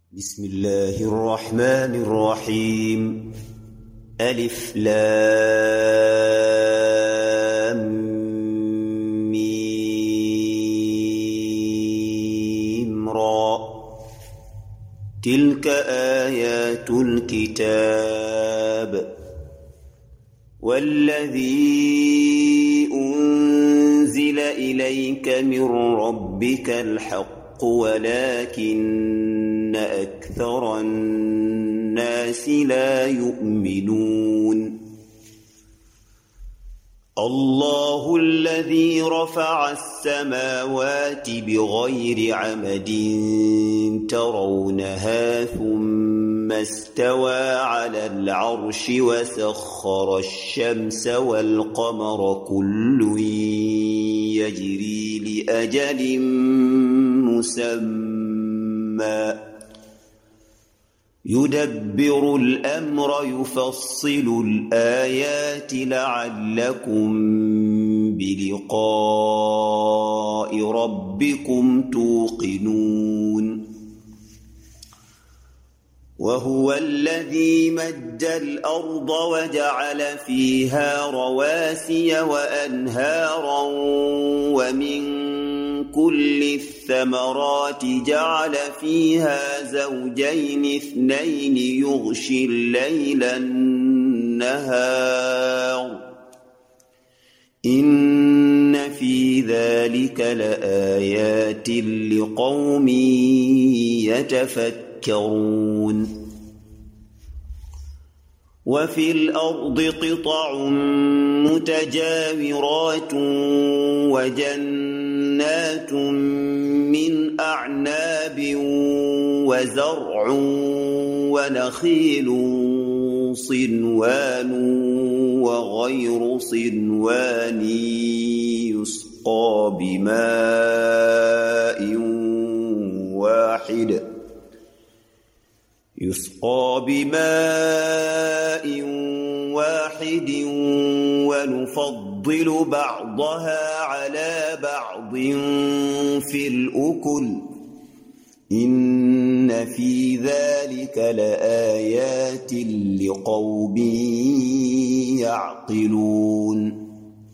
بسم الله الرحمن الرحيم. ألف لام ميم را. تلك آيات الكتاب والذي أنزل إليك من ربك الحق ولكن أكثر الناس لا يؤمنون. الله الذي رفع السماوات بغير عمد ترونها ثم استوى على العرش وسخر الشمس والقمر كل يجري لأجل مسمى يدبر الأمر يفصل الآيات لعلكم بلقاء ربكم توقنون. وهو الذي مد الأرض وجعل فيها رواسي وأنهارا ومن كل الثمرات جعل فيها زوجين اثنين يغشي الليل النهار إن في ذلك لآيات لقوم يتفكرون. وفي الأرض قطع متجاورات وجنات من أعناب وزرع ونخيل صنوان وغير صنوان يسقى بماء واحد ونفضل بعضها على بعض في الأكل إن في ذلك لآيات لقوم يعقلون.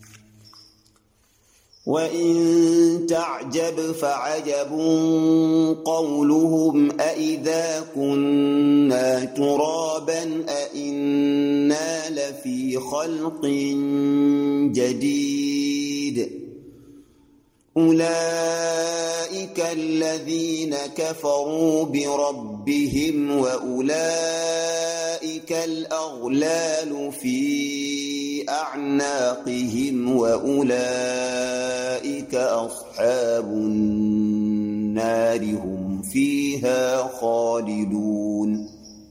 وإن تعجب فعجب قولهم أإذا كنا ترابا أإنا لفي خلق جديد أولئك الذين كفروا بربهم وأولئك الأغلال في أعناقهم وأولئك أصحاب النار هم فيها خالدون.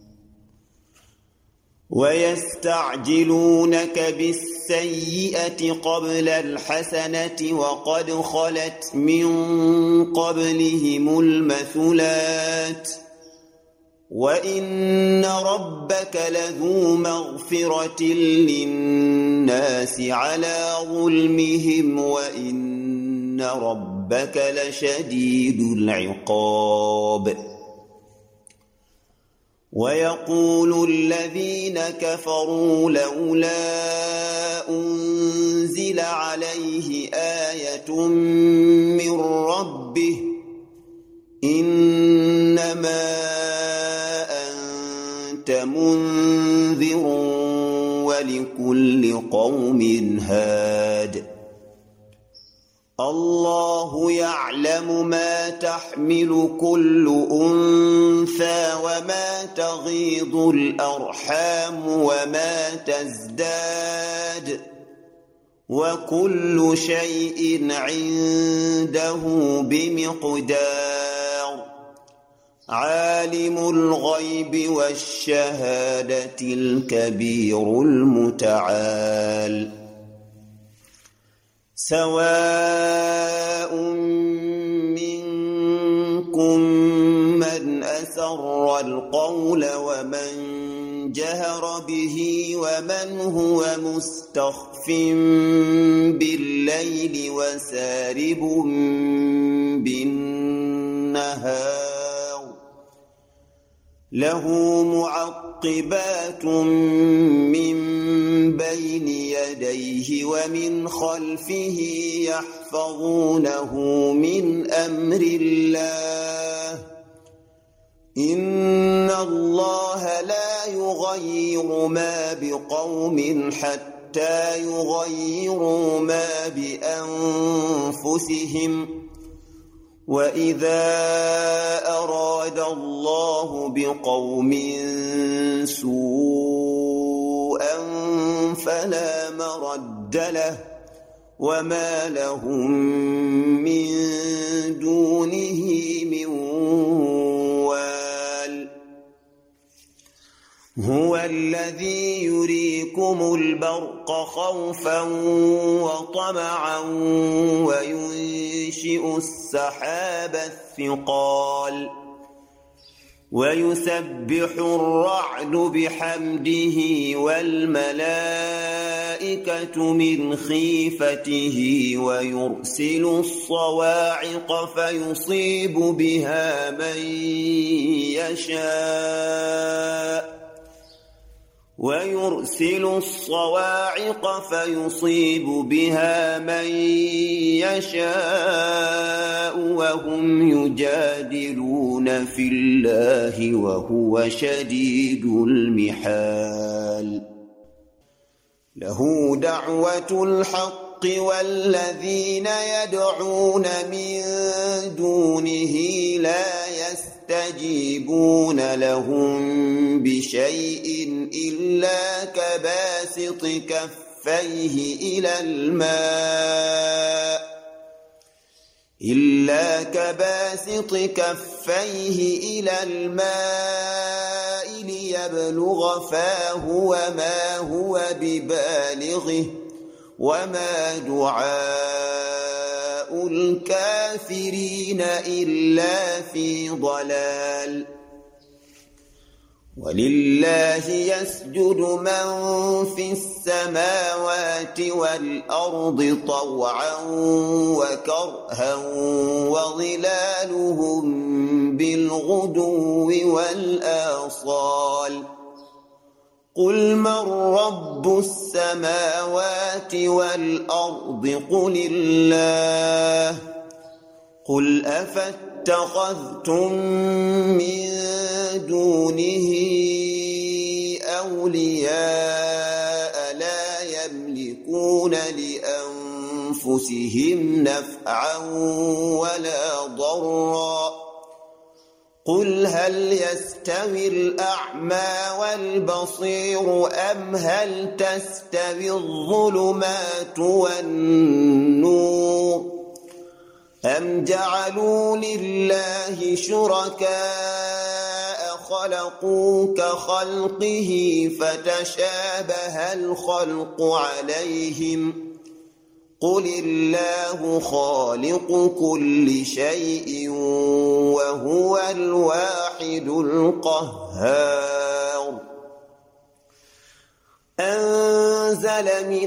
ويستعجلونك بالسيئة قبل الحسنة وقد خلت من قبلهم المثلات وإن ربك لذو مغفرة للناس على ظلمهم وإن ربك لشديد العقاب. ويقول الذين كفروا لولا أنزل عليه آية من ربه إنما أنت منذر ولكل قوم هاد. الله يعلم ما تحمل كل أنثى وما تغيض الأرحام وما تزداد وكل شيء عنده بمقدار. عالم الغيب والشهادة الكبير المتعال. سواء منكم من أسر القول ومن جهر به ومن هو مستخف بالليل وسارب بالنهار له معقبات من بين يديه ومن خلفه يحفظونه من أمر الله إن الله لا يغير ما بقوم حتى يغيروا ما بأنفسهم وإذا أراد الله بقوم سوءا فلا مرد له وما لهم من دونه من وال هو الذي يريكم البرق خوفا وطمعا وينشئ السحاب الثقال ويسبح الرعد بحمده والملائكة من خيفته ويرسل الصواعق فيصيب بها من يشاء وهم يجادلون في الله وهو شديد المحال له دعوة الحق والذين يدعون من دونه لا يستجيبون لهم بشيء إلا كباسط كفيه إلى الماء ليبلغ فاه وما هو ببالغه وما دعاء الكافرين إلا في ضلال ولله يسجد من في السماوات والأرض طوعا وكرها وظلالهم بالغدو والآصال قل من رب السماوات والأرض قل الله قل أفاتخذتم من دونه أولياء لا يملكون لأنفسهم نفعا ولا ضرا قل هل يستوي الأعمى والبصير أم هل تستوي الظلمات والنور أم جعلوا لله شركاء خلقوا كخلقه فتشابه الخلق عليهم قل الله خالق كل شيء وهو الواحد القهار أنزل من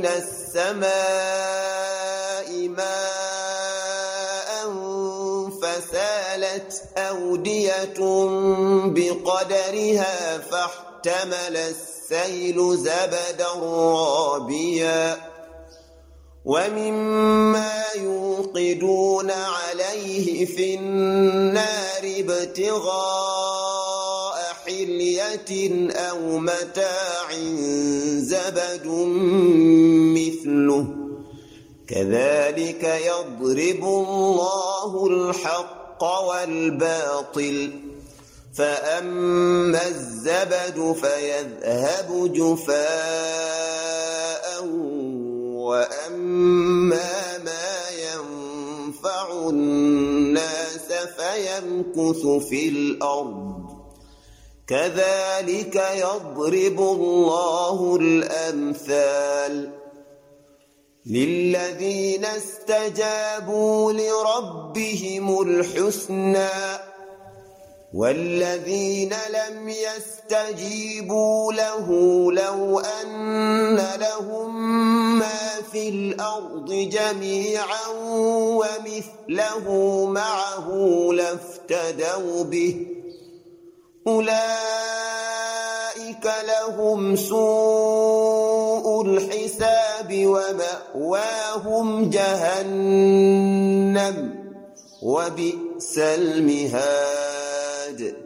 السماء ماء فسالت أودية بقدرها فاحتمل السيل زبدا رابيا ومما يوقدون عليه في النار ابتغاء حلية أو متاع زبد مثله كذلك يضرب الله الحق والباطل فأما الزبد فيذهب جفاء وأما ما ينفع الناس فيمكث في الأرض كذلك يضرب الله الأمثال للذين استجابوا لربهم الحسنى والذين لم يستجيبوا له لو أن لهم ما في الأرض جميعا ومثله معه لافتدوا به أولئك لهم سوء الحساب ومأواهم جهنم وبئس المهاد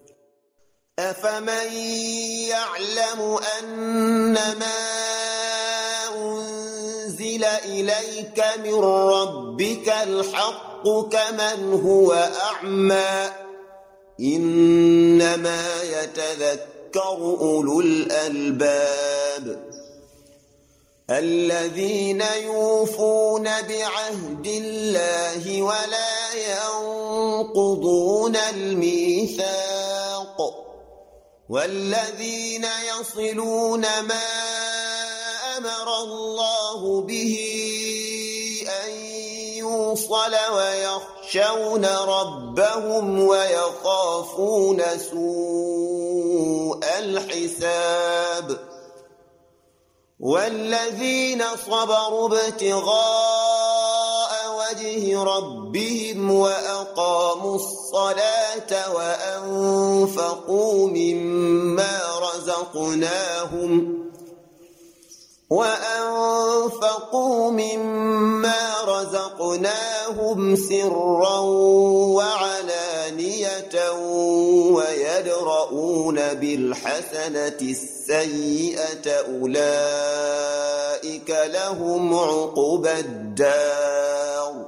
أفمن يعلم أنما أنزل إليك من ربك الحق كمن هو أعمى إنما يتذكر أولو الألباب الذين يوفون بعهد الله ولا ينقضون الميثاق والذين يصلون ما أمر الله به أن يوصل ويخشون ربهم ويخافون سوء الحساب والذين صبروا ابتغاء وجه ربهم وأقاموا الصلاة وأنفقوا مما رزقناهم سرا وعلانية ويدرؤون بالحسنة السيئة أولئك لهم عقبى الدار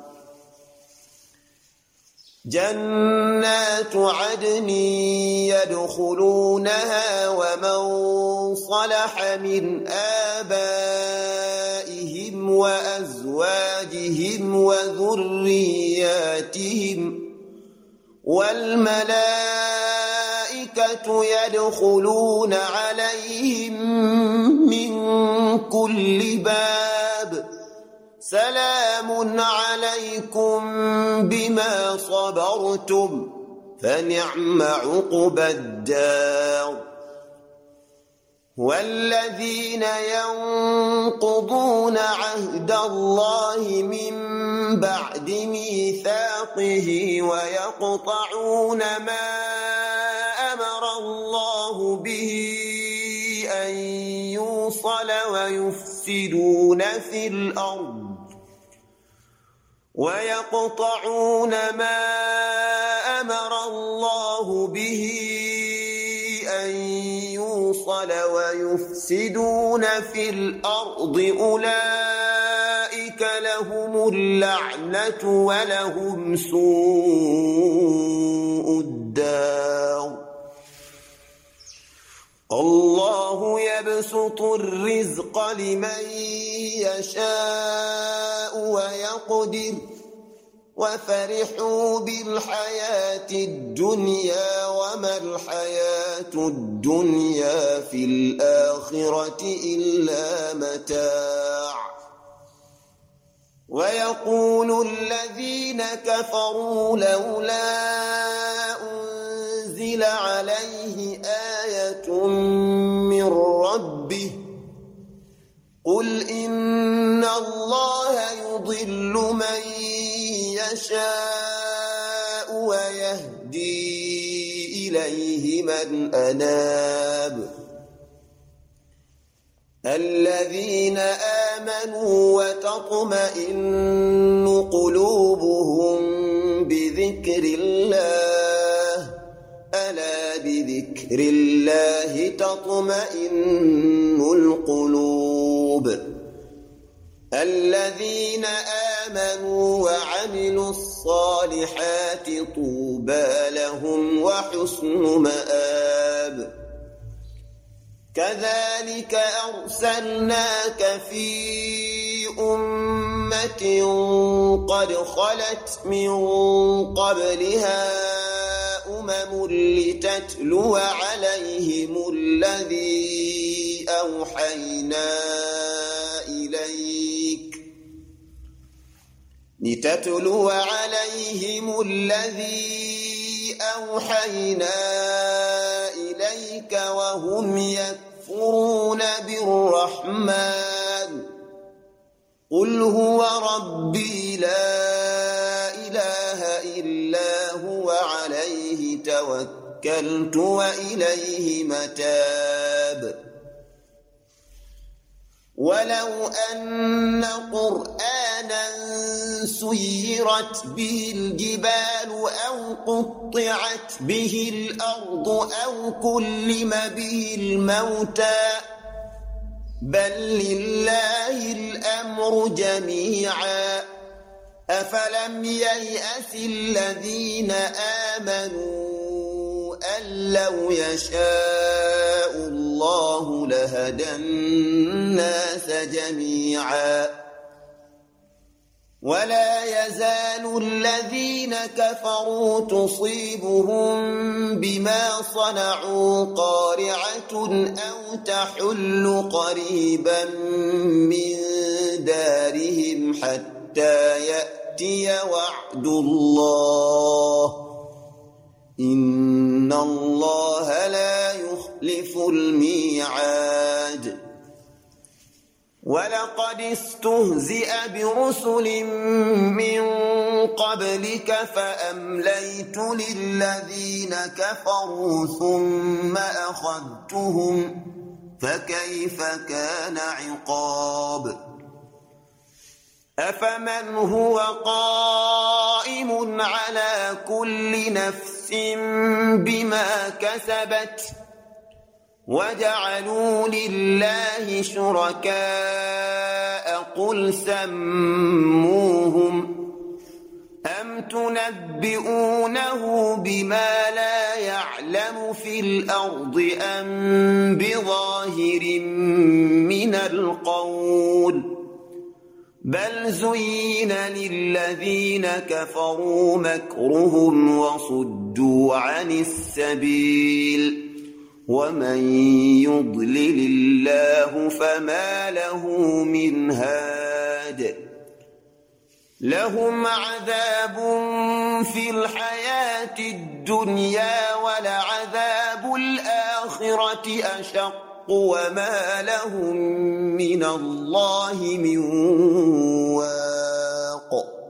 جنات عدن يدخلونها ومن صلح من آبائهم وأزواجهم وذرياتهم والملائكة يدخلون عليهم من كل باب سلام عليكم بما صبرتم فنعم عقبى الدار والذين ينقضون عهد الله من بعد ميثاقه ويقطعون ما أمر الله به أن يوصل ويفسدون في الأرض أولئك لهم اللعنة ولهم سوء الدار الله يبسط الرزق لمن يشاء ويقدر وفرحوا بالحياة الدنيا وما الحياة الدنيا في الآخرة إلا متاع ويقول الذين كفروا لولا أنزل عليه آية من ربه قل إن الله يضل من يشاء ويهدي إليه من أناب الذين آمنوا وتطمئن قلوبهم بذكر الله ألا بذكر الله تطمئن القلوب الذين آمنوا وعملوا الصالحات طوبى لهم وحسن مآب كذلك أرسلناك في أمة قد خلت من قبلها أمم لتتلو عليهم الذي أوحينا إليك وهم يكفرون بالرحمن قل هو ربي لا إله إلا هو عليه توكلت توكلت وإليه متاب ولو أن قرآنا سيرت به الجبال أو قطعت به الأرض أو كلم به الموتى بل لله الأمر جميعا أفلم ييأس الذين آمنوا أن لو يشاء الله لهدى الناس جميعا ولا يزال الذين كفروا تصيبهم بما صنعوا قارعة أو تحل قريبا من دارهم حتى يأتي وعد الله إن الله لا يخلف الميعاد ولقد استهزئ برسل من قبلك فأمليت للذين كفروا ثم أخذتهم فكيف كان عقاب أفمن هو قائم على كل نفس بما كسبت وجعلوا لله شركاء قل سموهم أم تنبئونه بما لا يعلم في الأرض أم بظاهر من القول بل زين للذين كفروا مكرهم وصدوا عن السبيل ومن يضلل الله فما له من هاد لهم عذاب في الحياة الدنيا ولعذاب الآخرة أشق وما لهم من الله من واق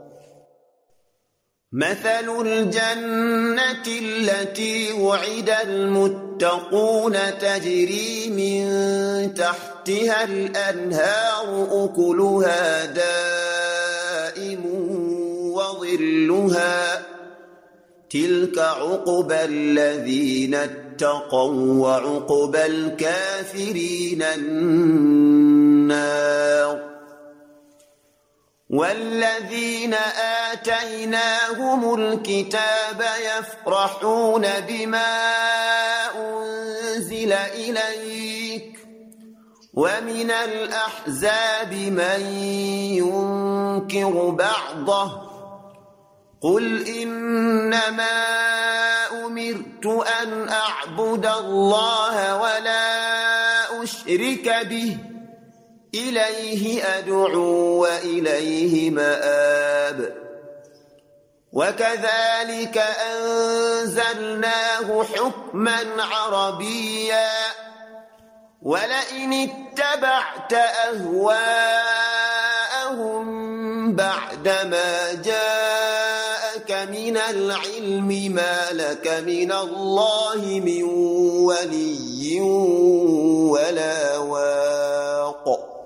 مثل الجنة التي وعد المتقون تجري من تحتها الأنهار أكلها دائم وظلها تلك عقبى الذين اتقوا وعقبى الكافرين النار والذين آتيناهم الكتاب يفرحون بما أنزل إليك ومن الأحزاب من ينكر بعضه قل إنما أمرت أن أعبد الله ولا أشرك به إليه أدعو وإليه مآب وكذلك أنزلناه حكما عربيا ولئن اتبعت أهواءهم بعدما جاءك من العلم ما لك من الله من ولي ولا واق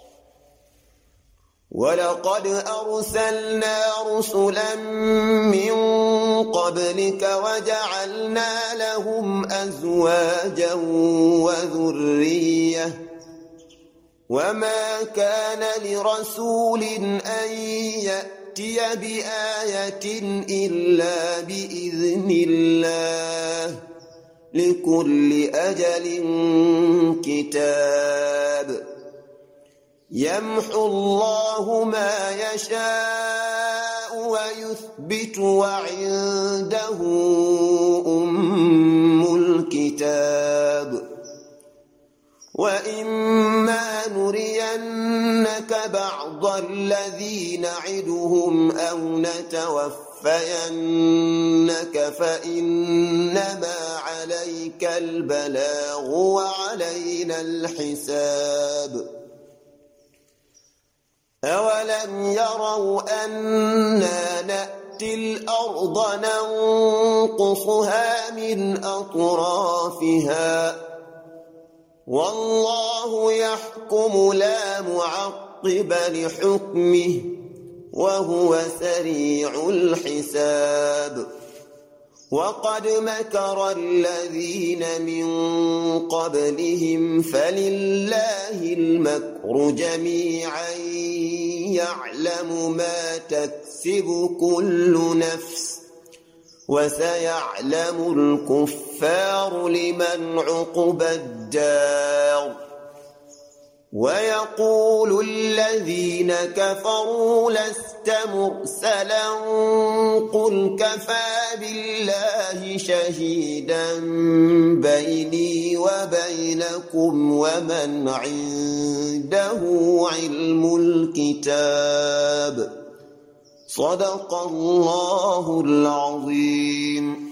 ولقد أرسلنا رسلا من قبلك وجعلنا لهم أزواجا وذرية وما كان لرسول أن يأتي بآية إلا بإذن الله لكل أجل كتاب يمحو الله ما يشاء ويثبت وعنده أم الكتاب وإما نرينك بعض الذي نعدهم أو نتوفينك فإنما عليك البلاغ وعلينا الحساب أولم يروا أنا نأتي نأتي الأرض ننقصها من أطرافها والله يحكم لا معقب لحكمه وهو سريع الحساب وقد مكر الذين من قبلهم فلله المكر جميعا يعلم ما تكسب كل نفس وسيعلم الكفار لمن عقبى الدار ويقول الذين كفروا لست مرسلا قل كفى بالله شهيدا بيني وبينكم ومن عنده علم الكتاب صدق الله العظيم.